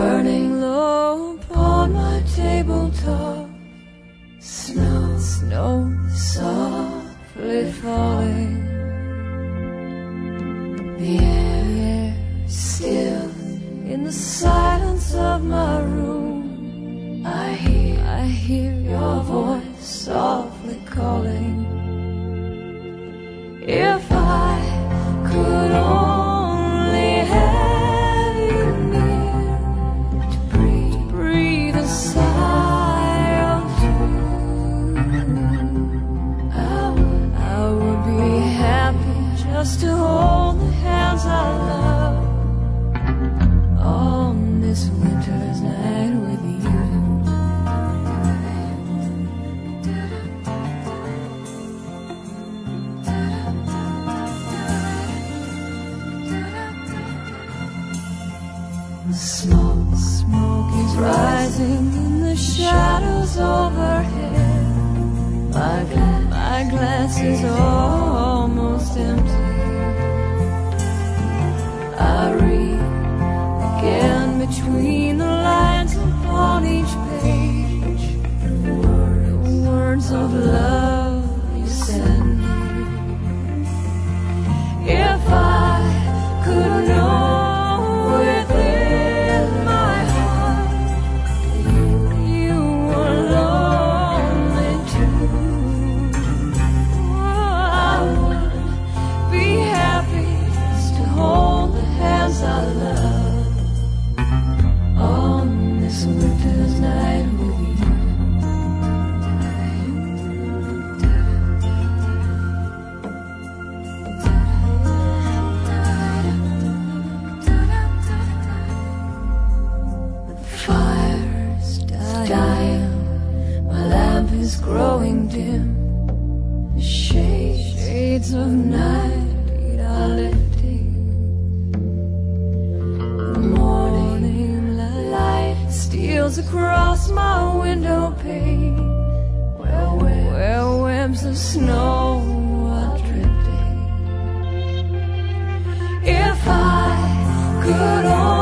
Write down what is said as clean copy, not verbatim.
burning low upon my tabletop. Snow softly falling. The air is still in the silence of my room. I hear your voice softly calling. If I could only have you near to breathe a sigh of truth, I would be happy just to hold the hands I love on this winter's night with you. Smoke is rising in the shadows overhead. My glass is almost empty. I read again between the lines upon each page, the words of love you send me. If I could know I love on this winter's night with you. The fire's dying, my lamp is growing dim. The shades of night are lifting. Steals across my window pane, where webs of snow are drifting. If I could only